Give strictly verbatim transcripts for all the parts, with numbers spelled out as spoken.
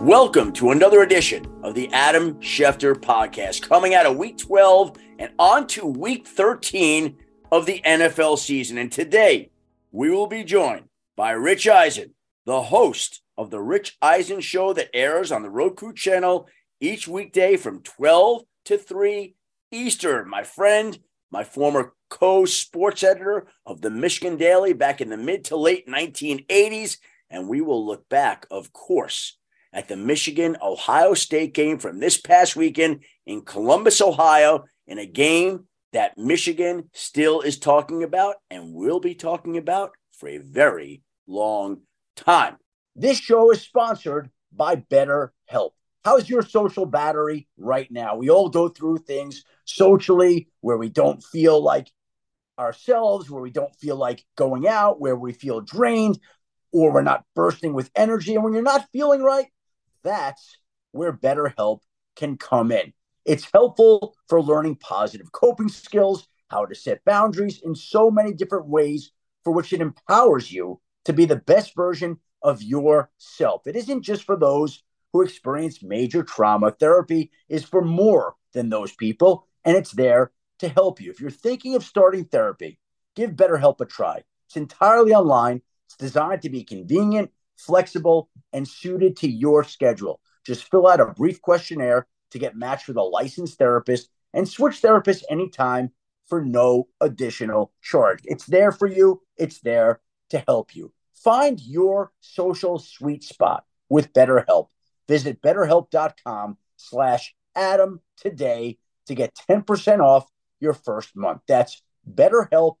Welcome to another edition of the Adam Schefter Podcast, coming out of week twelve and on to week thirteen of the N F L season. And today we will be joined by Rich Eisen, the host of the Rich Eisen Show that airs on the Roku channel each weekday from twelve to three Eastern. My friend, my former co-sports editor of the Michigan Daily back in the mid to late nineteen eighties. And we will look back, of course, at the Michigan-Ohio State game from this past weekend in Columbus, Ohio, in a game that Michigan still is talking about and will be talking about for a very long time. This show is sponsored by BetterHelp. How's your social battery right now? We all go through things socially where we don't feel like ourselves, where we don't feel like going out, where we feel drained, or we're not bursting with energy. And when you're not feeling right, that's where BetterHelp can come in. It's helpful for learning positive coping skills, how to set boundaries in so many different ways for which it empowers you to be the best version of yourself. It isn't just for those who experience major trauma. Therapy is for more than those people, and it's there to help you. If you're thinking of starting therapy, give BetterHelp a try. It's entirely online. It's designed to be convenient, flexible, and suited to your schedule. Just fill out a brief questionnaire to get matched with a licensed therapist and switch therapists anytime for no additional charge. It's there for you. It's there to help you. Find your social sweet spot with BetterHelp. Visit betterhelp.com slash Adam today to get ten percent off your first month. That's BetterHelp,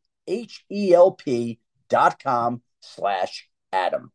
H-E-L-P dot com slash Adam.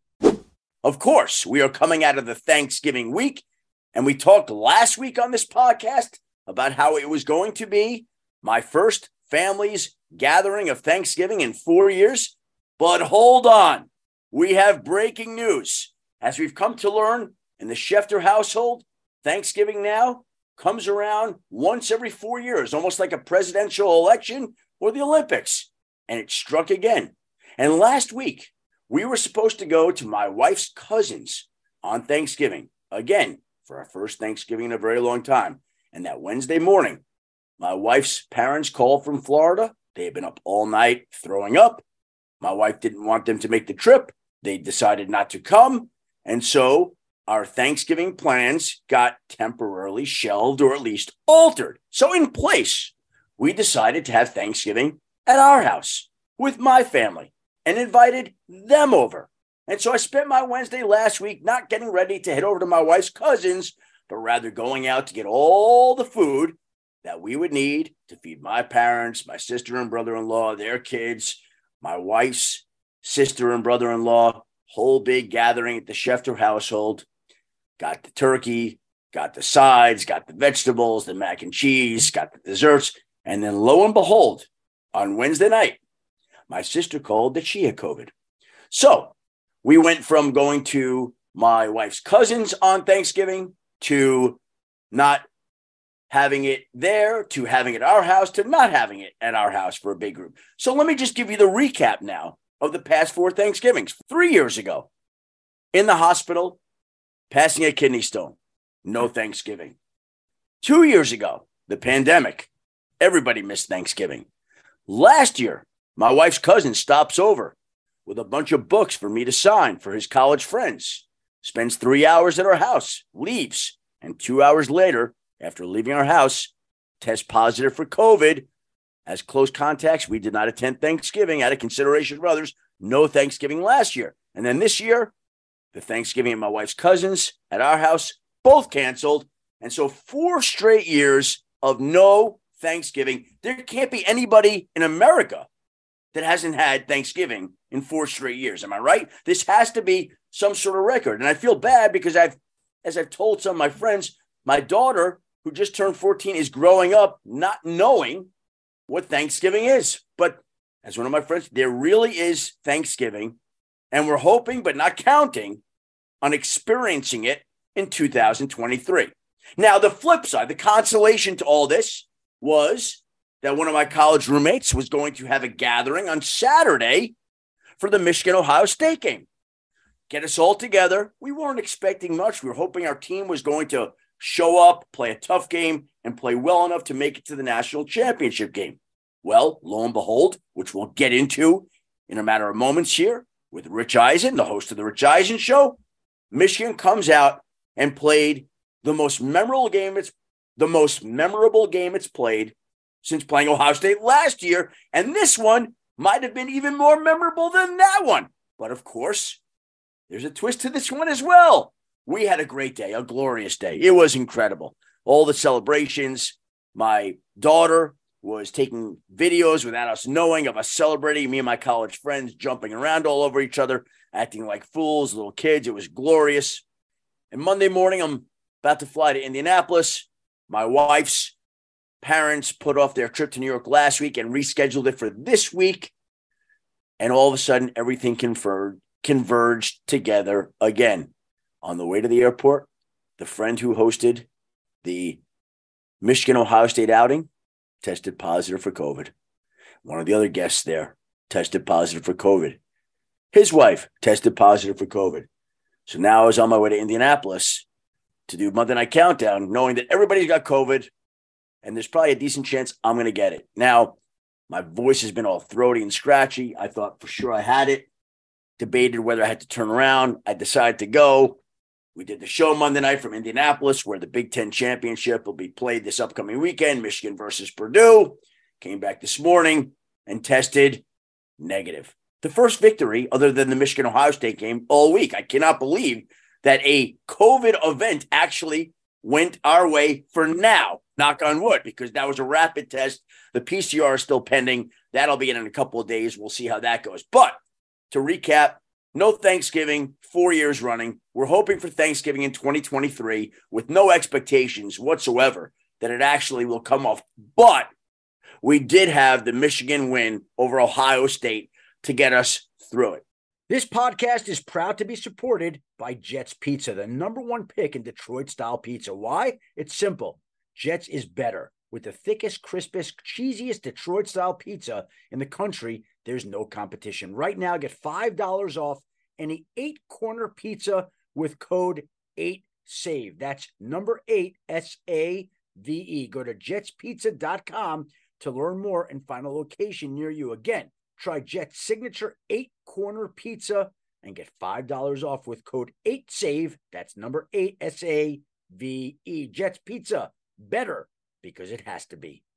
Of course, we are coming out of the Thanksgiving week, and we talked last week on this podcast about how it was going to be my first family's gathering of Thanksgiving in four years. But hold on, we have breaking news. As we've come to learn in the Schefter household, Thanksgiving now comes around once every four years, almost like a presidential election or the Olympics. And it struck again. And last week, we were supposed to go to my wife's cousin's on Thanksgiving, again, for our first Thanksgiving in a very long time. And that Wednesday morning, my wife's parents called from Florida. They had been up all night throwing up. My wife didn't want them to make the trip. They decided not to come. And so our Thanksgiving plans got temporarily shelved or at least altered. So in place, we decided to have Thanksgiving at our house with my family and invited them over. And so I spent my Wednesday last week not getting ready to head over to my wife's cousins, but rather going out to get all the food that we would need to feed my parents, my sister and brother-in-law, their kids, my wife's sister and brother-in-law, whole big gathering at the Schefter household. Got the turkey, got the sides, got the vegetables, the mac and cheese, got the desserts. And then lo and behold, on Wednesday night, my sister called that she had COVID. So we went from going to my wife's cousins on Thanksgiving to not having it there, to having it at our house, to not having it at our house for a big group. So let me just give you the recap now of the past four Thanksgivings. Three years ago, in the hospital, passing a kidney stone. No Thanksgiving. Two years ago, the pandemic. Everybody missed Thanksgiving. Last year, my wife's cousin stops over with a bunch of books for me to sign for his college friends, spends three hours at our house, leaves, and two hours later, after leaving our house, tests positive for COVID. As close contacts, we did not attend Thanksgiving out of consideration for others. No Thanksgiving last year. And then this year, the Thanksgiving at my wife's cousins at our house, both canceled. And so four straight years of no Thanksgiving. There can't be anybody in America that hasn't had Thanksgiving in four straight years. Am I right? This has to be some sort of record. And I feel bad because I've, as I've told some of my friends, my daughter, who just turned fourteen, is growing up not knowing what Thanksgiving is. But as one of my friends, there really is Thanksgiving. And we're hoping, but not counting, on experiencing it in two thousand twenty-three. Now, the flip side, the consolation to all this was that one of my college roommates was going to have a gathering on Saturday for the Michigan-Ohio State game. get us all together. We weren't expecting much. We were hoping our team was going to show up, play a tough game, and play well enough to make it to the national championship game. Well, lo and behold, which we'll get into in a matter of moments here with Rich Eisen, the host of the Rich Eisen Show, Michigan comes out and played the most memorable game it's the most memorable game it's played since playing Ohio State last year. And this one might have been even more memorable than that one. But of course, there's a twist to this one as well. We had a great day, a glorious day. It was incredible. All the celebrations. My daughter was taking videos without us knowing of us celebrating, me and my college friends jumping around all over each other, acting like fools, little kids. It was glorious. And Monday morning, I'm about to fly to Indianapolis. My wife's parents put off their trip to New York last week and rescheduled it for this week. And all of a sudden, everything converged, converged together again. On the way to the airport, the friend who hosted the Michigan-Ohio State outing tested positive for COVID. One of the other guests there tested positive for COVID. His wife tested positive for COVID. So now I was on my way to Indianapolis to do Monday Night Countdown, knowing that everybody's got COVID, and there's probably a decent chance I'm going to get it. Now, my voice has been all throaty and scratchy. I thought for sure I had it. Debated whether I had to turn around. I decided to go. We did the show Monday night from Indianapolis, where the Big Ten Championship will be played this upcoming weekend, Michigan versus Purdue. Came back this morning and tested negative. The first victory, other than the Michigan-Ohio State game, all week. I cannot believe that a COVID event actually went our way for now, knock on wood, because that was a rapid test. The P C R is still pending. That'll be in, in a couple of days. We'll see how that goes. But to recap, no Thanksgiving, four years running. We're hoping for Thanksgiving in twenty twenty-three with no expectations whatsoever that it actually will come off. But we did have the Michigan win over Ohio State to get us through it. This podcast is proud to be supported by Jets Pizza, the number one pick in Detroit-style pizza. Why? It's simple. Jets is better. With the thickest, crispest, cheesiest Detroit-style pizza in the country, there's no competition. Right now, get five dollars off any eight-corner pizza with code eight save. That's number eight, S A V E. Go to jets pizza dot com to learn more and find a location near you. Again, try Jet's signature eight-corner pizza and get five dollars off with code eight save. That's number eight, S A V E. Jets Pizza, better because it has to be.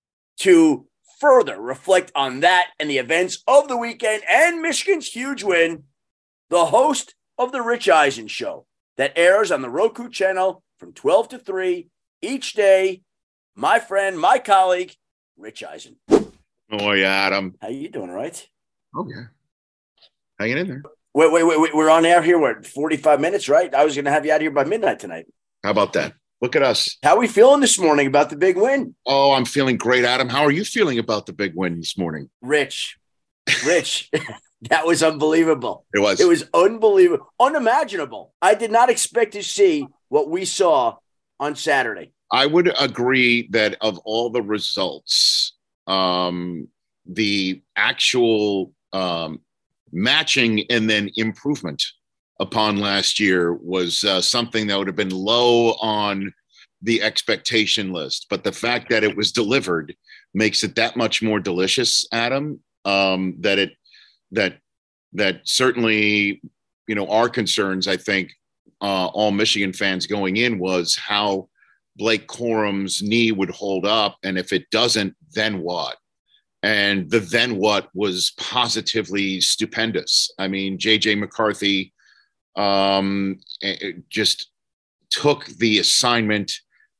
To further reflect on that and the events of the weekend and Michigan's huge win, the host of the Rich Eisen Show that airs on the Roku channel from twelve to three each day, my friend, my colleague, Rich Eisen. Oh, yeah, Adam. How you doing, right? Oh, yeah. Hanging in there. Wait, wait, wait, wait. We're on air here. We're at forty-five minutes, right? I was going to have you out here by midnight tonight. How about that? Look at us. How are we feeling this morning about the big win? Oh, I'm feeling great, Adam. How are you feeling about the big win this morning? Rich, Rich, that was unbelievable. It was. It was unbelievable, unimaginable. I did not expect to see what we saw on Saturday. I would agree that of all the results, um, the actual um, matching and then improvement upon last year was uh, something that would have been low on the expectation list. But the fact that it was delivered makes it that much more delicious, Adam, um, that it that that certainly, you know, our concerns, I think, uh, all Michigan fans going in was how Blake Corum's knee would hold up. And if it doesn't, then what? And the then what was positively stupendous. I mean, J J McCarthy um, just took the assignment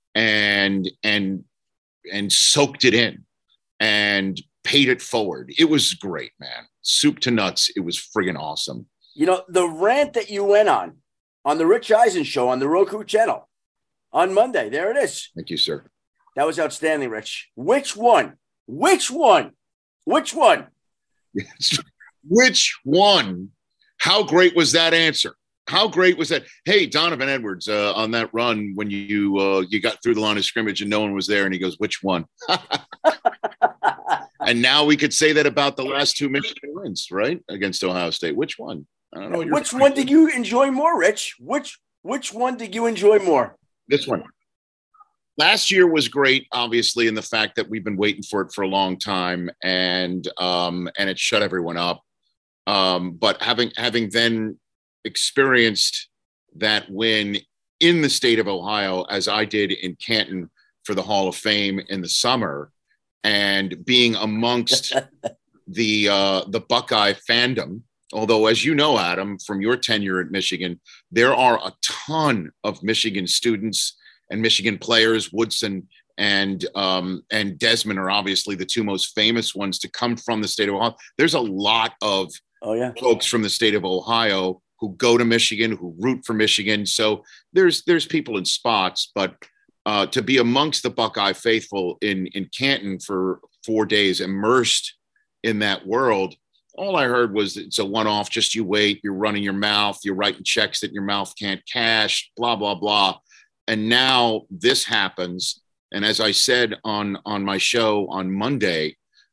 and and and soaked it in and paid it forward. It was great, man. Soup to nuts. It was friggin' awesome. You know, the rant that you went on on the Rich Eisen Show on the Roku channel on Monday. There it is. Thank you, sir. That was outstanding, Rich. Which one? Which one? Which one? Yes. Which one? How great was that answer? How great was that? Hey, Donovan Edwards, uh, on that run when you uh, you got through the line of scrimmage and no one was there, and he goes, "Which one?" And now we could say that about the last two Michigan wins, right, against Ohio State. Which one? I don't know. What you're Which one did you enjoy more, Rich? Which which one did you enjoy more? This one. Last year was great, obviously, in the fact that we've been waiting for it for a long time, and um, and it shut everyone up. Um, but having having then experienced that win in the state of Ohio, as I did in Canton for the Hall of Fame in the summer, and being amongst the uh, the Buckeye fandom. Although, as you know, Adam, from your tenure at Michigan, there are a ton of Michigan students and Michigan players. Woodson and um, and Desmond are obviously the two most famous ones to come from the state of Ohio. There's a lot of oh, yeah. folks from the state of Ohio who go to Michigan, who root for Michigan. So there's there's people in spots, but uh, to be amongst the Buckeye faithful in in Canton for four days, immersed in that world. All I heard was it's a one-off, just you wait, you're running your mouth, you're writing checks that your mouth can't cash, blah, blah, blah. And now this happens. And as I said on, on my show on Monday,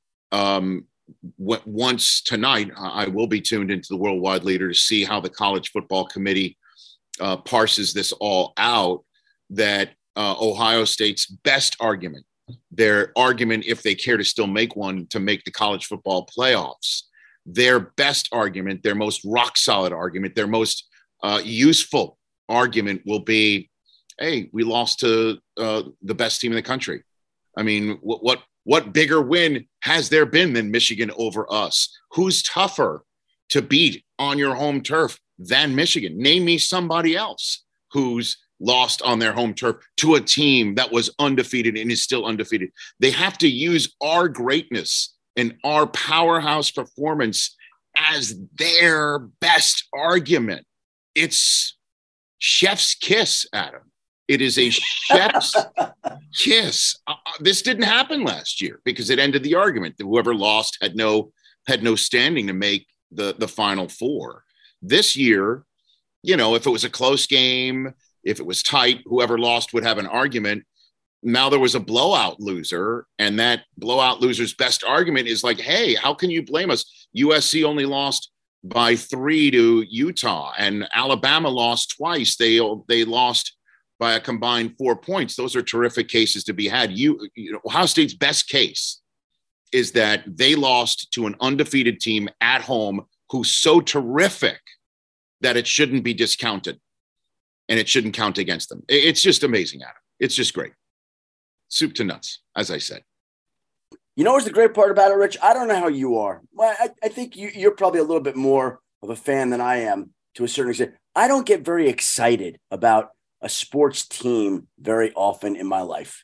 um, w- once tonight, I will be tuned into the Worldwide Leader to see how the College Football Committee uh, parses this all out, that uh, Ohio State's best argument, their argument, if they care to still make one, to make the college football playoffs, their best argument, their most rock solid argument, their most uh, useful argument will be, hey, we lost to uh, the best team in the country. I mean, what, what, what bigger win has there been than Michigan over us? Who's tougher to beat on your home turf than Michigan? Name me somebody else who's lost on their home turf to a team that was undefeated and is still undefeated. They have to use our greatness and our powerhouse performance as their best argument. It's chef's kiss, Adam. It is a chef's kiss. Uh, this didn't happen last year because it ended the argument. Whoever lost had no had no standing to make the, the Final Four. This year, you know, if it was a close game, if it was tight, whoever lost would have an argument. Now there was a blowout loser, and that blowout loser's best argument is like, hey, how can you blame us? U S C only lost by three to Utah, and Alabama lost twice. They they lost by a combined four points. Those are terrific cases to be had. You, you know, Ohio State's best case is that they lost to an undefeated team at home who's so terrific that it shouldn't be discounted, and it shouldn't count against them. It's just amazing, Adam. It's just great. Soup to nuts, as I said. You know what's the great part about it, Rich? I don't know how you are. Well, I, I think you, you're probably a little bit more of a fan than I am to a certain extent. I don't get very excited about a sports team very often in my life.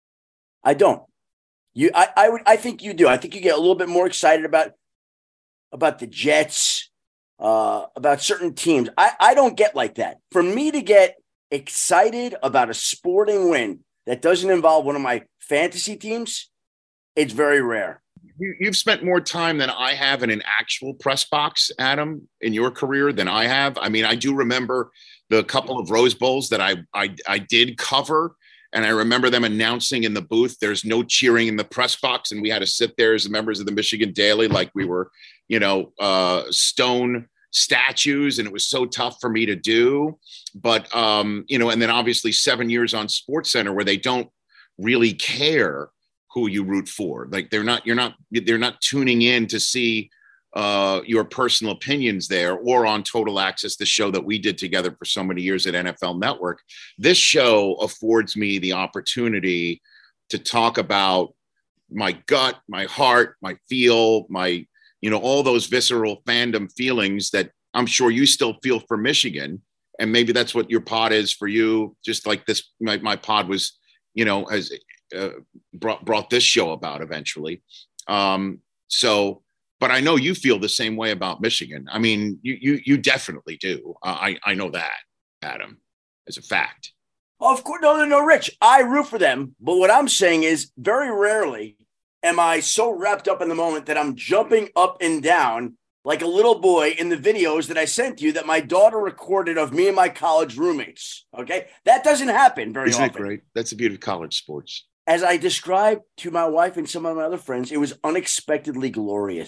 I don't. You, I, I would, I think you do. I think you get a little bit more excited about about the Jets, uh, about certain teams. I, I don't get like that. For me to get excited about a sporting win that doesn't involve one of my fantasy teams, it's very rare. You, you've spent more time than I have in an actual press box, Adam, in your career than I have. I mean, I do remember the couple of Rose Bowls that I, I, I did cover, and I remember them announcing in the booth, there's no cheering in the press box, and we had to sit there as members of the Michigan Daily like we were, you know, uh, stone statues, and it was so tough for me to do. But, um, you know, and then obviously seven years on SportsCenter where they don't really care who you root for. Like they're not, you're not, they're not tuning in to see uh, your personal opinions there, or on Total Access, the show that we did together for so many years at N F L Network. This show affords me the opportunity to talk about my gut, my heart, my feel, my, you know, all those visceral fandom feelings that I'm sure you still feel for Michigan. And maybe that's what your pod is for you. Just like this, my, my pod was, you know, has uh, brought, brought this show about eventually. Um, so, but I know you feel the same way about Michigan. I mean, you, you, you definitely do. Uh, I, I know that, Adam, as a fact. Oh, of course. No, no, no, Rich. I root for them. But what I'm saying is very rarely am I so wrapped up in the moment that I'm jumping up and down like a little boy in the videos that I sent you that my daughter recorded of me and my college roommates. Okay. That doesn't happen very Isn't often. Isn't it great? That's the beauty of college sports. As I described to my wife and some of my other friends, it was unexpectedly glorious.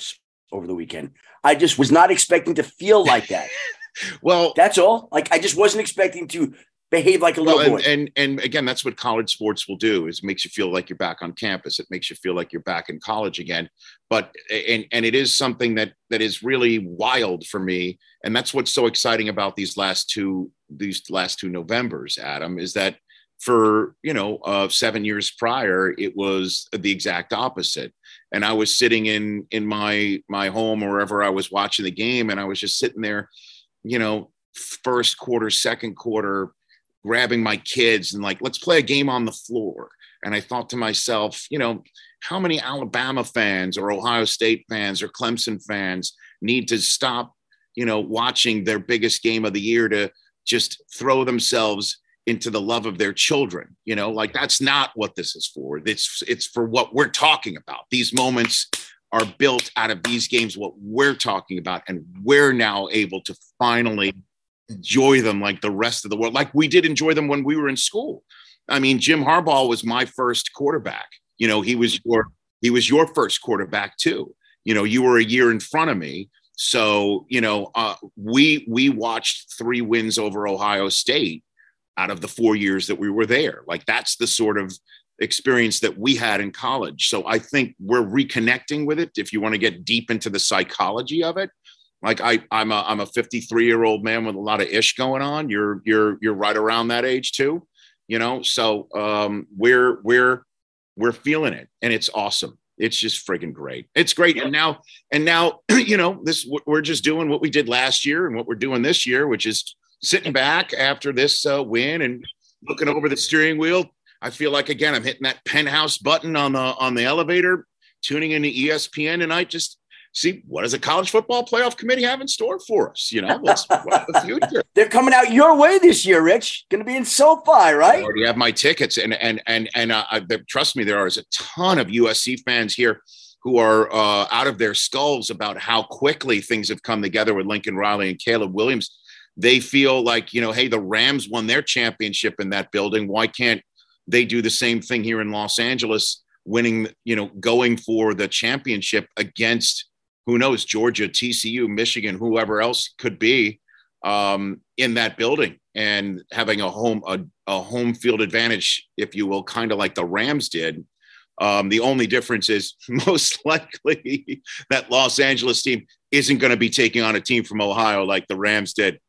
over the weekend. I just was not expecting to feel like that. Well, that's all. Like, I just wasn't expecting to behave like a little well, boy. And, and and again, that's what college sports will do, is it makes you feel like you're back on campus. It makes you feel like you're back in college again. But and and it is something that that is really wild for me. And that's what's so exciting about these last two these last two Novembers, Adam, is that for, you know, uh, seven years prior, it was the exact opposite. And I was sitting in in my my home or wherever I was watching the game, and I was just sitting there, you know, first quarter, second quarter, grabbing my kids and like, let's play a game on the floor. And I thought to myself, you know, how many Alabama fans or Ohio State fans or Clemson fans need to stop, you know, watching their biggest game of the year to just throw themselves into the love of their children? You know, like, that's not what this is for. It's, it's for what we're talking about. These moments are built out of these games, what we're talking about. And we're now able to finally enjoy them like the rest of the world, like we did enjoy them when we were in school. I mean, Jim Harbaugh was my first quarterback. You know, he was your he was your first quarterback too. You know, you were a year in front of me. So, you know, uh, we we watched three wins over Ohio State out of the four years that we were there. Like, that's the sort of experience that we had in college. So I think we're reconnecting with it. If you want to get deep into the psychology of it. Like I, I'm a, I'm a fifty-three year old man with a lot of ish going on. You're, you're, you're right around that age too, you know? So um, we're, we're, we're feeling it, and it's awesome. It's just friggin' great. It's great. And now, and now, you know, this, we're just doing what we did last year and what we're doing this year, which is sitting back after this uh, win and looking over the steering wheel. I feel like, again, I'm hitting that penthouse button on the, on the elevator, tuning into E S P N tonight, just see, what does a college football playoff committee have in store for us? You know, what's, what's the future? They're coming out your way this year, Rich. Going to be in SoFi, right? I already have my tickets, and and and and uh, I, trust me, there is a ton of U S C fans here who are uh, out of their skulls about how quickly things have come together with Lincoln Riley and Caleb Williams. They feel like, you know, hey, the Rams won their championship in that building. Why can't they do the same thing here in Los Angeles, winning, you know, going for the championship against, who knows, Georgia, T C U, Michigan, whoever else could be um, in that building, and having a home a, a home field advantage, if you will, kind of like the Rams did. Um, the only difference is most likely that Los Angeles team isn't going to be taking on a team from Ohio like the Rams did.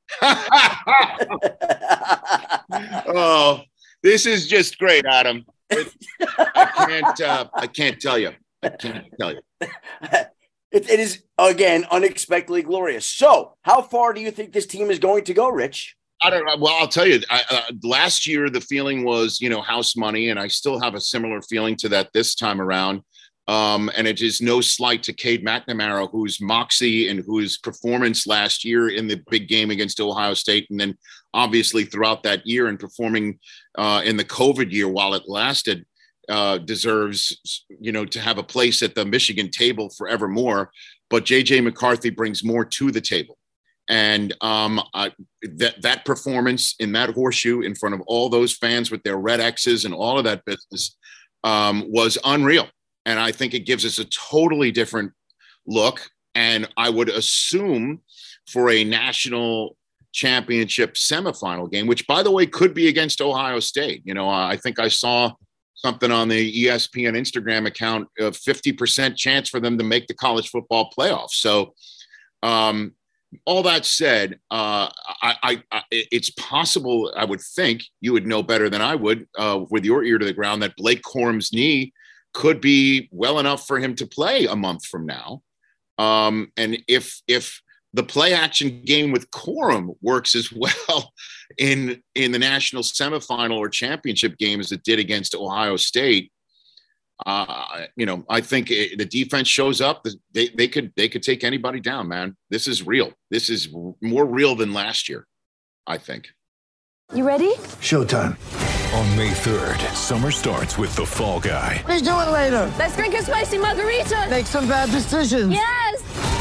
Oh, this is just great, Adam. I can't. Uh, I can't tell you. I can't tell you. It, it is, again, unexpectedly glorious. So how far do you think this team is going to go, Rich? I don't know. Well, I'll tell you, I, uh, last year, the feeling was, you know, house money. And I still have a similar feeling to that this time around. Um, and it is no slight to Cade McNamara, whose moxie and whose performance last year in the big game against Ohio State, and then obviously throughout that year and performing uh, in the COVID year while it lasted, Uh, deserves, you know, to have a place at the Michigan table forevermore. But J J McCarthy brings more to the table. And um, I, that, that performance in that horseshoe in front of all those fans with their red X's and all of that business um, was unreal. And I think it gives us a totally different look. And I would assume for a national championship semifinal game, which, by the way, could be against Ohio State. You know, I think I saw something on the E S P N Instagram account, a fifty percent chance for them to make the college football playoffs. So um, all that said, uh, I, I, I, it's possible, I would think you would know better than I would uh, with your ear to the ground, that Blake Corum's knee could be well enough for him to play a month from now. Um, and if, if the play action game with Corum works as well in, in the national semifinal or championship game as it did against Ohio State, uh, you know, I think it, the defense shows up. They, they could, they could take anybody down, man. This is real. This is more real than last year, I think. You ready? Showtime. On May third, summer starts with The Fall Guy. Let's do it later. Let's drink a spicy margarita. Make some bad decisions. Yes.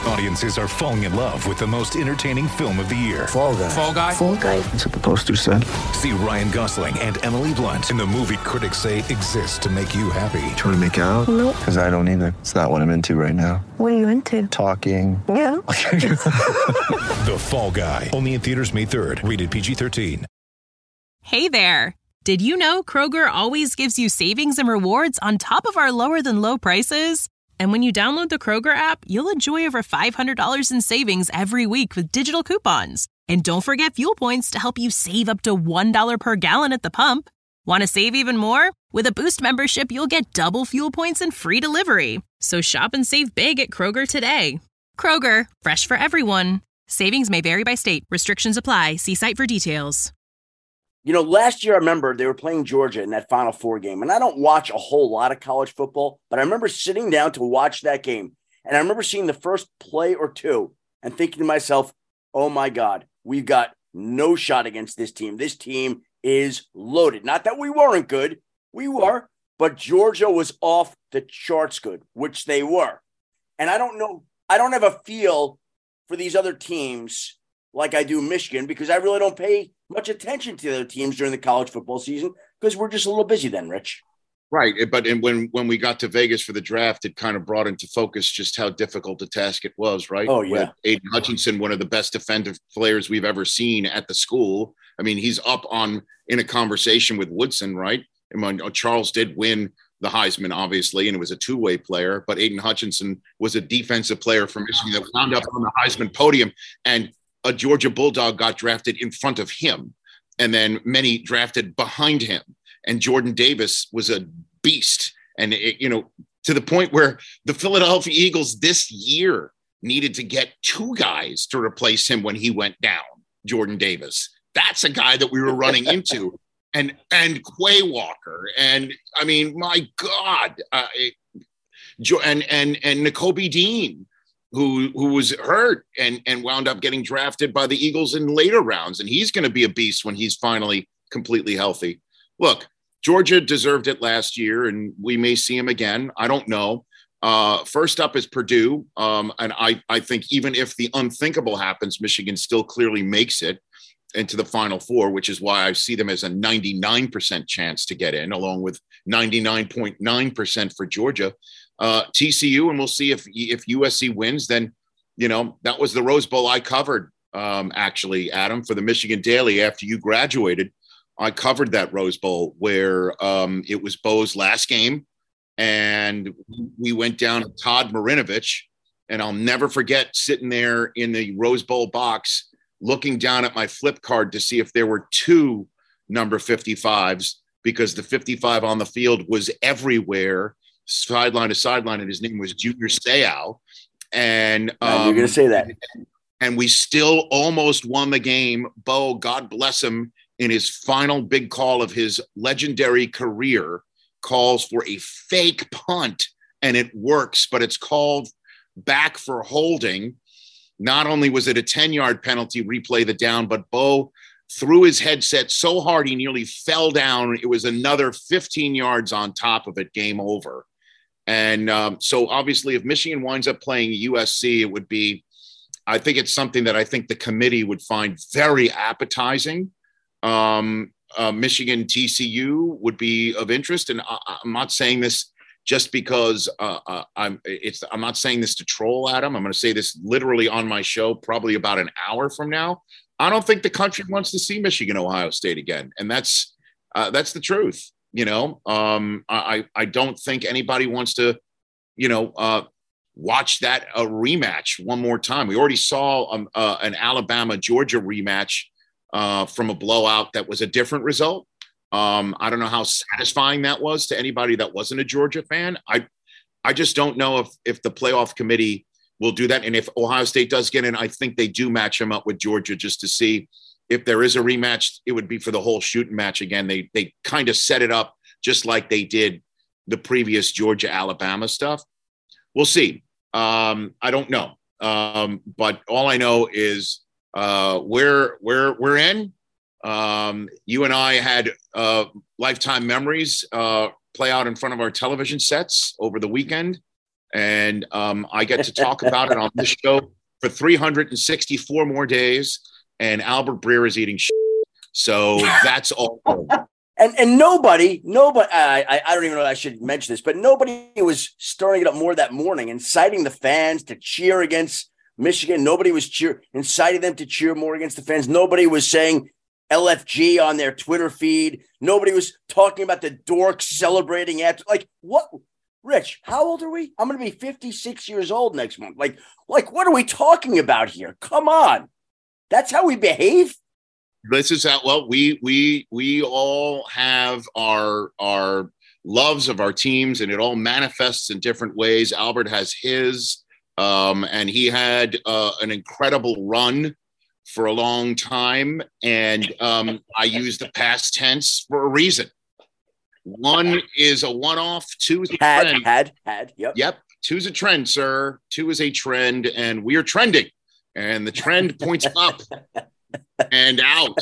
Audiences are falling in love with the most entertaining film of the year. Fall Guy. Fall Guy. Fall Guy. That's what the poster said. See Ryan Gosling and Emily Blunt in the movie critics say exists to make you happy. Trying to make it out? Nope. Because I don't either. It's not what I'm into right now. What are you into? Talking. Yeah. The Fall Guy. Only in theaters May third. Rated P G thirteen. Hey there. Did you know Kroger always gives you savings and rewards on top of our lower than low prices? And when you download the Kroger app, you'll enjoy over five hundred dollars in savings every week with digital coupons. And don't forget fuel points to help you save up to one dollar per gallon at the pump. Want to save even more? With a Boost membership, you'll get double fuel points and free delivery. So shop and save big at Kroger today. Kroger, fresh for everyone. Savings may vary by state. Restrictions apply. See site for details. You know, last year I remember they were playing Georgia in that Final Four game, and I don't watch a whole lot of college football, but I remember sitting down to watch that game, and I remember seeing the first play or two and thinking to myself, oh my God, we've got no shot against this team. This team is loaded. Not that we weren't good. We were, but Georgia was off the charts good, which they were. And I don't know, I don't have a feel for these other teams like I do Michigan, because I really don't pay much attention to the other teams during the college football season because we're just a little busy then, Rich. Right. But and when, when we got to Vegas for the draft, it kind of brought into focus just how difficult a task it was, right? Oh, yeah. With Aiden Hutchinson, one of the best defensive players we've ever seen at the school. I mean, he's up on in a conversation with Woodson, right? And when, uh, Charles did win the Heisman, obviously, and it was a two-way player, but Aiden Hutchinson was a defensive player from Michigan that wound up on the Heisman podium, and a Georgia Bulldog got drafted in front of him, and then many drafted behind him. And Jordan Davis was a beast. And, it, you know, to the point where the Philadelphia Eagles this year needed to get two guys to replace him when he went down, Jordan Davis. That's a guy that we were running into. And, and Quay Walker. And, I mean, my God. Uh, it, and, and, and Nakobe Dean, who who was hurt and, and wound up getting drafted by the Eagles in later rounds. And he's going to be a beast when he's finally completely healthy. Look, Georgia deserved it last year, and we may see him again. I don't know. Uh, first up is Purdue. Um, and I, I think even if the unthinkable happens, Michigan still clearly makes it into the Final Four, which is why I see them as a ninety-nine percent chance to get in, along with ninety-nine point nine percent for Georgia. Uh, T C U, and we'll see if if U S C wins. Then, you know, that was the Rose Bowl I covered, um, actually, Adam, for the Michigan Daily after you graduated. I covered that Rose Bowl where um, it was Bo's last game, and we went down to Todd Marinovich, and I'll never forget sitting there in the Rose Bowl box looking down at my flip card to see if there were two number fifty-fives, because the fifty-five on the field was everywhere, sideline to sideline, and his name was Junior Seau. And um, you're going to say that. And we still almost won the game. Bo, God bless him, in his final big call of his legendary career, calls for a fake punt, and it works, but it's called back for holding. Not only was it a ten-yard penalty, replay the down, but Bo threw his headset so hard he nearly fell down. It was another fifteen yards on top of it, game over. And um, so obviously if Michigan winds up playing U S C, it would be, I think it's something that I think the committee would find very appetizing. Um, uh, Michigan T C U would be of interest. And I, I'm not saying this just because uh, uh, I'm it's I'm not saying this to troll Adam. I'm going to say this literally on my show, probably about an hour from now. I don't think the country wants to see Michigan, Ohio State again. And that's uh, that's the truth. You know, um, I, I don't think anybody wants to, you know, uh, watch that a rematch one more time. We already saw um, uh, an Alabama-Georgia rematch uh, from a blowout that was a different result. Um, I don't know how satisfying that was to anybody that wasn't a Georgia fan. I I just don't know if if the playoff committee will do that. And if Ohio State does get in, I think they do match them up with Georgia just to see if there is a rematch. It would be for the whole shooting match again. They they kind of set it up just like they did the previous Georgia-Alabama stuff. We'll see. Um, I don't know. Um, but all I know is uh, we're, we're, we're in. Um, you and I had uh, lifetime memories uh, play out in front of our television sets over the weekend. And um, I get to talk about it on this show for three hundred sixty-four more days. And Albert Breer is eating shit. So that's all. And and nobody, nobody, I, I I don't even know if I should mention this, but nobody was stirring it up more that morning, inciting the fans to cheer against Michigan. Nobody was cheer, inciting them to cheer more against the fans. Nobody was saying L F G on their Twitter feed. Nobody was talking about the dorks celebrating after. Like, what? Rich, how old are we? I'm going to be fifty-six years old next month. Like, like, what are we talking about here? Come on. That's how we behave. This is how, well, we, we, we all have our, our loves of our teams, and it all manifests in different ways. Albert has his, um, and he had uh, an incredible run for a long time. And um, I use the past tense for a reason. One is a one-off, two is a had, trend. Had, had, yep. Yep, two is a trend, sir. Two is a trend, and we are trending. And the trend points up and out.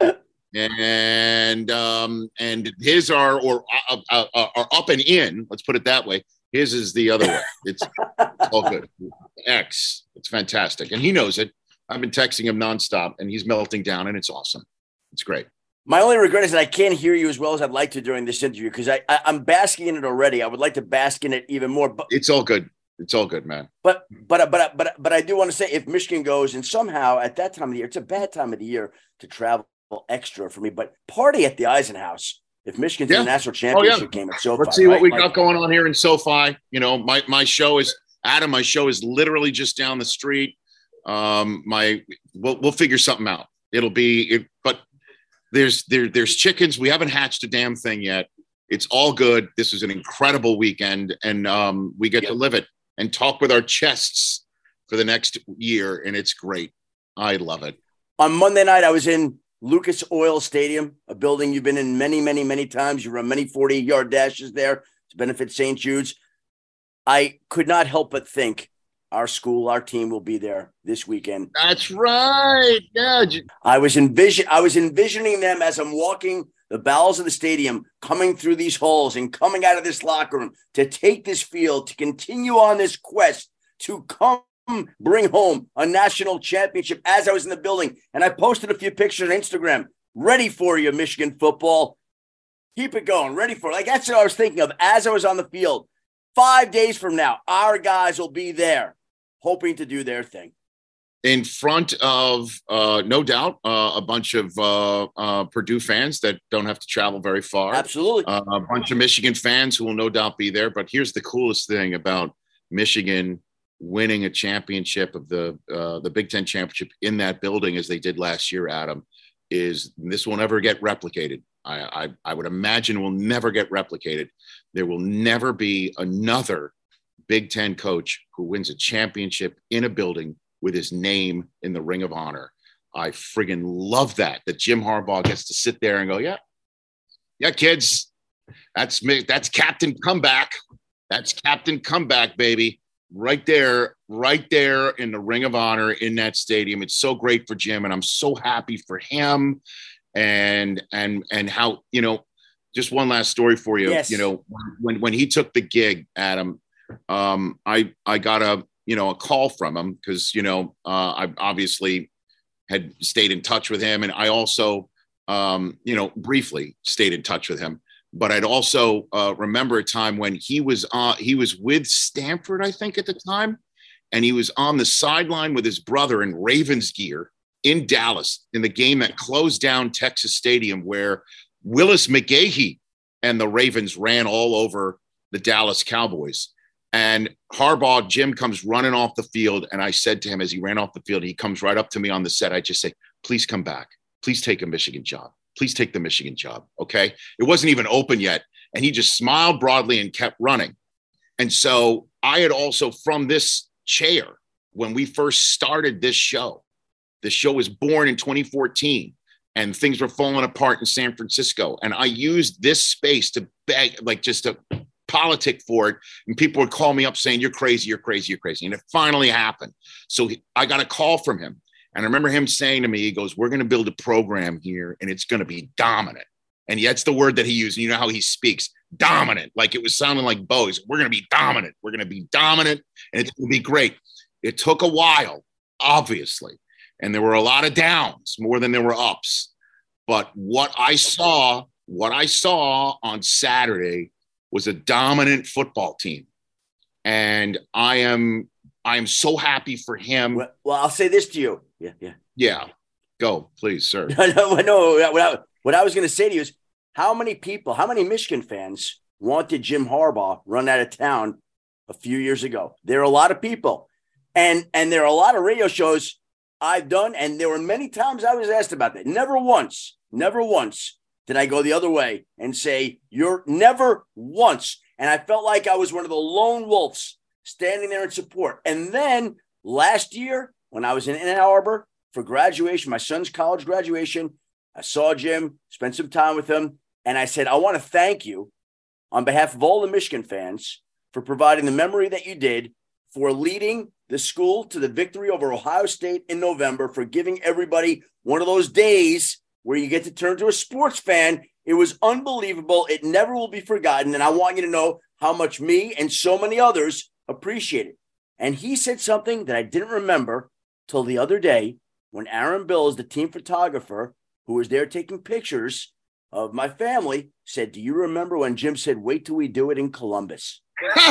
And um, and his are, or uh, uh, uh, are up and in, let's put it that way. His is the other way. It's, it's all good. X, it's fantastic. And he knows it. I've been texting him nonstop, and he's melting down, and it's awesome. It's great. My only regret is that I can't hear you as well as I'd like to during this interview, because I, I, I'm basking in it already. I would like to bask in it even more. But it's all good. It's all good, man. But but but but but I do want to say, if Michigan goes, and somehow at that time of the year, it's a bad time of the year to travel extra for me, but party at the Eisenhouse. If Michigan's yeah. in the national championship oh, yeah. game at SoFi. Let's see right? what we like, got going on here in SoFi. You know, my my show is Adam. My show is literally just down the street. Um, my we'll we'll figure something out. It'll be it, but there's there there's chickens. We haven't hatched a damn thing yet. It's all good. This is an incredible weekend, and um, we get yep. to live it and talk with our chests for the next year, and it's great. I love it. On Monday night, I was in Lucas Oil Stadium, a building you've been in many, many, many times. You run many forty-yard dashes there to benefit Saint Jude's. I could not help but think our school, our team will be there this weekend. That's right. Yeah. I was envision I was envisioning them as I'm walking the bowels of the stadium, coming through these halls and coming out of this locker room to take this field, to continue on this quest, to come bring home a national championship as I was in the building. And I posted a few pictures on Instagram. Ready for you, Michigan football. Keep it going. Ready for it. Like, that's what I was thinking of as I was on the field. Five days from now, our guys will be there, hoping to do their thing. In front of, uh, no doubt, uh, a bunch of uh, uh, Purdue fans that don't have to travel very far. Absolutely. Uh, a bunch of Michigan fans who will no doubt be there. But here's the coolest thing about Michigan winning a championship of the uh, the Big Ten championship in that building as they did last year, Adam, is this will never get replicated. I, I, I would imagine will never get replicated. There will never be another Big Ten coach who wins a championship in a building with his name in the Ring of Honor. I friggin' love that, that Jim Harbaugh gets to sit there and go, yeah, yeah, kids, that's me. That's Captain Comeback. That's Captain Comeback, baby. Right there, right there in the Ring of Honor in that stadium. It's so great for Jim, and I'm so happy for him. And, and, and how, you know, just one last story for you. Yes. You know, when, when he took the gig, Adam, um, I, I got a, you know, a call from him because, you know, uh, I obviously had stayed in touch with him. And I also, um, you know, briefly stayed in touch with him. But I'd also uh, remember a time when he was uh, he was with Stanford, I think, at the time. And he was on the sideline with his brother in Ravens gear in Dallas in the game that closed down Texas Stadium, where Willis McGahee and the Ravens ran all over the Dallas Cowboys. And Harbaugh, Jim comes running off the field. And I said to him as he ran off the field, he comes right up to me on the set. I just say, please come back. Please take a Michigan job. Please take the Michigan job. Okay. It wasn't even open yet. And he just smiled broadly and kept running. And so I had also, from this chair, when we first started this show, the show was born in twenty fourteen and things were falling apart in San Francisco. And I used this space to beg, like just to politic for it, and people would call me up saying, you're crazy, you're crazy, you're crazy. And it finally happened. So he, I got a call from him. And I remember him saying to me, he goes, we're going to build a program here and it's going to be dominant. And that's the word that he used. You know how he speaks, dominant. Like it was sounding like Bo's. We're going to be dominant. We're going to be dominant, and it's going to be great. It took a while, obviously, and there were a lot of downs, more than there were ups. But what I saw, what I saw on Saturday was a dominant football team, and I am, I am so happy for him. Well, well I'll say this to you. Yeah, yeah, yeah. Go, please, sir. no, no, no. What I, what I was going to say to you is, how many people, how many Michigan fans wanted Jim Harbaugh run out of town a few years ago? There are a lot of people, and and there are a lot of radio shows I've done, and there were many times I was asked about that. Never once, never once did I go the other way and say, you're never once. And I felt like I was one of the lone wolves standing there in support. And then last year, when I was in Ann Arbor for graduation, my son's college graduation, I saw Jim, spent some time with him, and I said, I want to thank you on behalf of all the Michigan fans for providing the memory that you did, for leading the school to the victory over Ohio State in November, for giving everybody one of those days where you get to turn to a sports fan. It was unbelievable. It never will be forgotten. And I want you to know how much me and so many others appreciate it. And he said something that I didn't remember till the other day when Aaron Bills, the team photographer, who was there taking pictures of my family, said, do you remember when Jim said, wait till we do it in Columbus?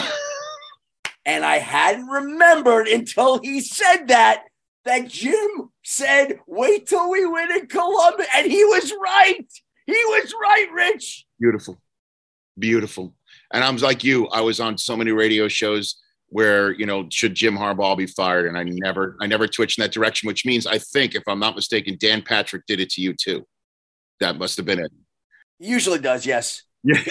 And I hadn't remembered until he said that, that Jim said, wait till we win in Columbus. And he was right. He was right, Rich. Beautiful. Beautiful. And I was like you, I was on so many radio shows where, you know, should Jim Harbaugh be fired? And I never, I never twitched in that direction, which means I think, if I'm not mistaken, Dan Patrick did it to you too. That must have been it. Usually does, yes. Yeah.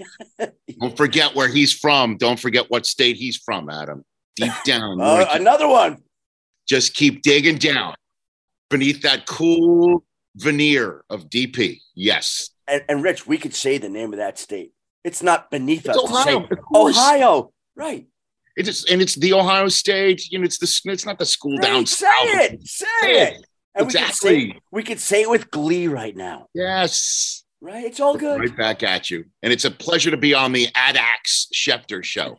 Don't forget where he's from. Don't forget what state he's from, Adam. Deep down. Uh, another one. Just keep digging down beneath that cool veneer of D P. Yes. And, and Rich, we could say the name of that state. It's not beneath it's us Ohio, to say Ohio. Right. It's and it's the Ohio State. You know, it's the it's not the school right. down Say south. it. Say, say it. it. And exactly. We could, say, we could say it with glee right now. Yes. Right. It's all good. Right back at you. And it's a pleasure to be on the Adax Schefter show.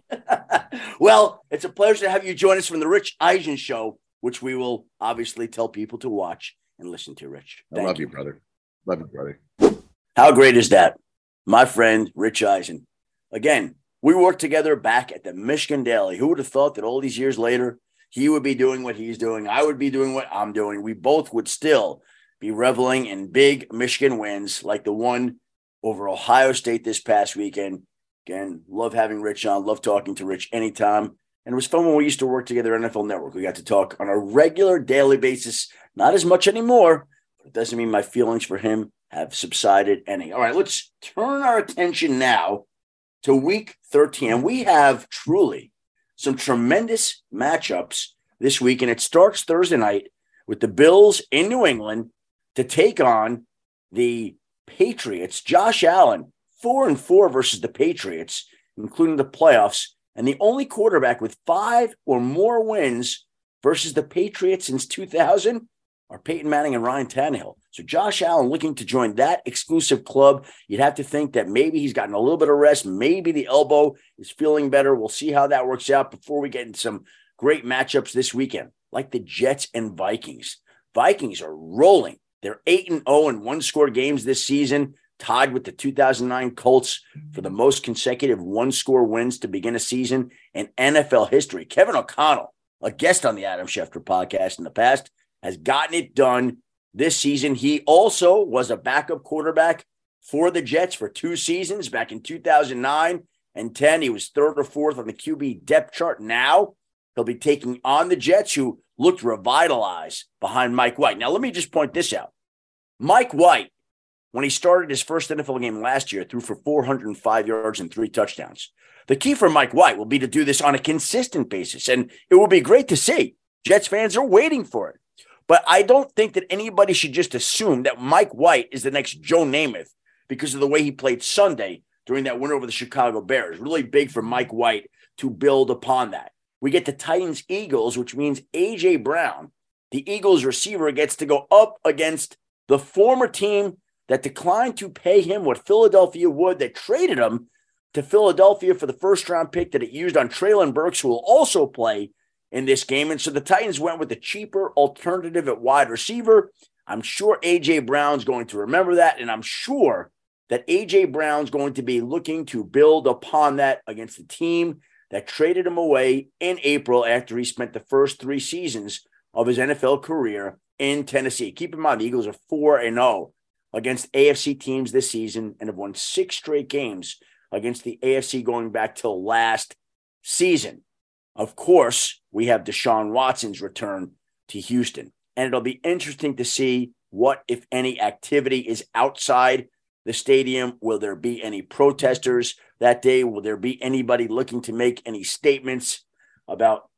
Well, it's a pleasure to have you join us from the Rich Eisen show, which we will obviously tell people to watch and listen to, Rich. Thank I love you. you, brother. Love you, brother. How great is that? My friend, Rich Eisen. Again, we worked together back at the Michigan Daily. Who would have thought that all these years later, he would be doing what he's doing, I would be doing what I'm doing. We both would still be reveling in big Michigan wins like the one over Ohio State this past weekend. Again, love having Rich on, love talking to Rich anytime. And it was fun when we used to work together at N F L Network. We got to talk on a regular daily basis, not as much anymore, but it doesn't mean my feelings for him have subsided any. All right, let's turn our attention now to week thirteen. And we have truly some tremendous matchups this week. And it starts Thursday night with the Bills in New England to take on the Patriots. Josh Allen, four and four versus the Patriots, including the playoffs, and the only quarterback with five or more wins versus the Patriots since two thousand are Peyton Manning and Ryan Tannehill. So Josh Allen looking to join that exclusive club. You'd have to think that maybe he's gotten a little bit of rest. Maybe the elbow is feeling better. We'll see how that works out before we get into some great matchups this weekend, like the Jets and Vikings. Vikings are rolling. They're eight and oh in one-score games this season, tied with the two thousand nine Colts for the most consecutive one-score wins to begin a season in N F L history. Kevin O'Connell, a guest on the Adam Schefter podcast in the past, has gotten it done this season. He also was a backup quarterback for the Jets for two seasons back in two thousand nine and ten. He was third or fourth on the Q B depth chart. Now he'll be taking on the Jets, who looked revitalized behind Mike White. Now, let me just point this out. Mike White, when he started his first N F L game last year, threw for four hundred five yards and three touchdowns. The key for Mike White will be to do this on a consistent basis, and it will be great to see. Jets fans are waiting for it. But I don't think that anybody should just assume that Mike White is the next Joe Namath because of the way he played Sunday during that win over the Chicago Bears. Really big for Mike White to build upon that. We get the Titans-Eagles, which means A J. Brown, the Eagles receiver, gets to go up against the former team that declined to pay him what Philadelphia would, that traded him to Philadelphia for the first round pick that it used on Treylon Burks, who will also play in this game. And so the Titans went with the cheaper alternative at wide receiver. I'm sure A J. Brown's going to remember that, and I'm sure that A J. Brown's going to be looking to build upon that against the team that traded him away in April after he spent the first three seasons of his N F L career in Tennessee. Keep in mind, the Eagles are four and oh against A F C teams this season and have won six straight games against the A F C going back till last season. Of course, we have Deshaun Watson's return to Houston, and it'll be interesting to see what, if any, activity is outside the stadium. Will there be any protesters that day? Will there be anybody looking to make any statements about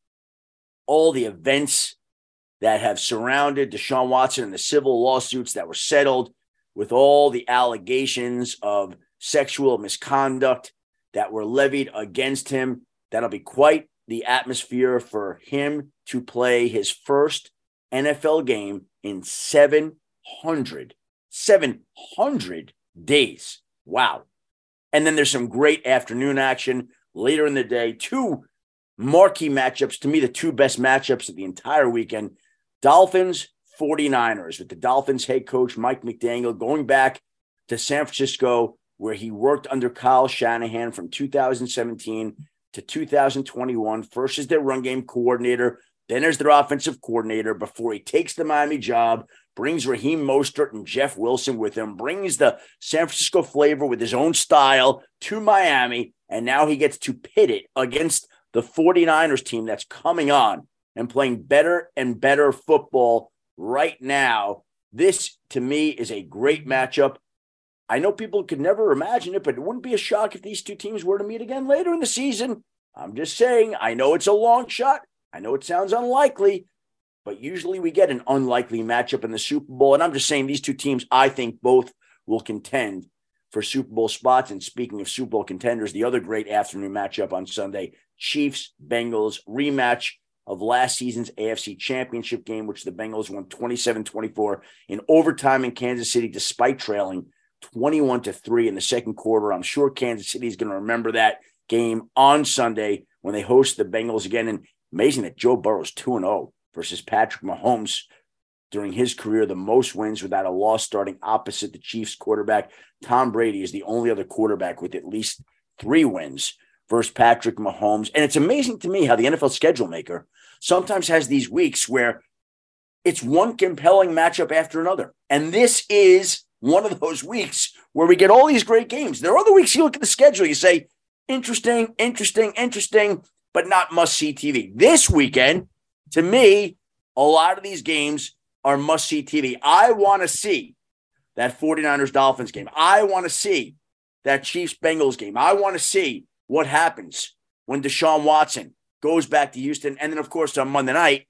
all the events that have surrounded Deshaun Watson and the civil lawsuits that were settled with all the allegations of sexual misconduct that were levied against him? That'll be quite the atmosphere for him to play his first N F L game in seven hundred, seven hundred days. Wow. And then there's some great afternoon action later in the day. Two marquee matchups, to me, the two best matchups of the entire weekend. Dolphins, 49ers, with the Dolphins head coach Mike McDaniel going back to San Francisco, where he worked under Kyle Shanahan from two thousand seventeen to two thousand twenty-one, first as their run game coordinator, then as their offensive coordinator, before he takes the Miami job, brings Raheem Mostert and Jeff Wilson with him, brings the San Francisco flavor with his own style to Miami, and now he gets to pit it against the 49ers team that's coming on and playing better and better football right now. This, to me, is a great matchup. I know people could never imagine it, but it wouldn't be a shock if these two teams were to meet again later in the season. I'm just saying, I know it's a long shot. I know it sounds unlikely, but usually we get an unlikely matchup in the Super Bowl. And I'm just saying these two teams, I think both will contend for Super Bowl spots. And speaking of Super Bowl contenders, the other great afternoon matchup on Sunday, Chiefs-Bengals rematch of last season's A F C Championship game, which the Bengals won twenty-seven twenty-four in overtime in Kansas City, despite trailing twenty-one to three in the second quarter. I'm sure Kansas City is going to remember that game on Sunday when they host the Bengals again. And amazing that Joe Burrow's two and oh versus Patrick Mahomes during his career, the most wins without a loss starting opposite the Chiefs quarterback. Tom Brady is the only other quarterback with at least three wins versus Patrick Mahomes. And it's amazing to me how the N F L schedule maker sometimes has these weeks where it's one compelling matchup after another. And this is one of those weeks where we get all these great games. There are other weeks you look at the schedule, you say, interesting, interesting, interesting, but not must-see T V. This weekend, to me, a lot of these games are must-see T V. I want to see that 49ers Dolphins game. I want to see that Chiefs Bengals game. I want to see what happens when Deshaun Watson goes back to Houston. And then, of course, on Monday night,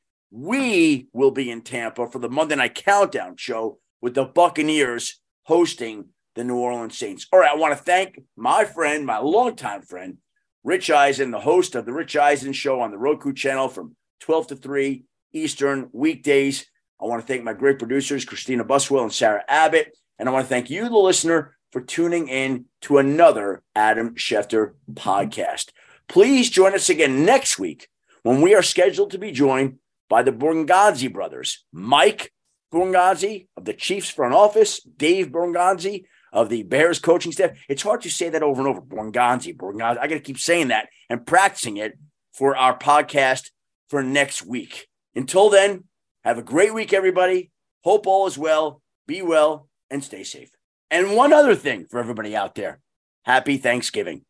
we will be in Tampa for the Monday Night Countdown show with the Buccaneers hosting the New Orleans Saints. All right, I want to thank my friend, my longtime friend, Rich Eisen, the host of the Rich Eisen Show on the Roku channel from twelve to three Eastern weekdays. I want to thank my great producers, Christina Buswell and Sarah Abbott. And I want to thank you, the listener, for tuning in to another Adam Schefter podcast. Please join us again next week when we are scheduled to be joined by the Borgonzi brothers, Mike Borgonzi of the Chiefs front office, Dave Borgonzi of the Bears coaching staff. It's hard to say that over and over. Borgonzi, Borgonzi. I got to keep saying that and practicing it for our podcast for next week. Until then, have a great week, everybody. Hope all is well. Be well and stay safe. And one other thing for everybody out there. Happy Thanksgiving.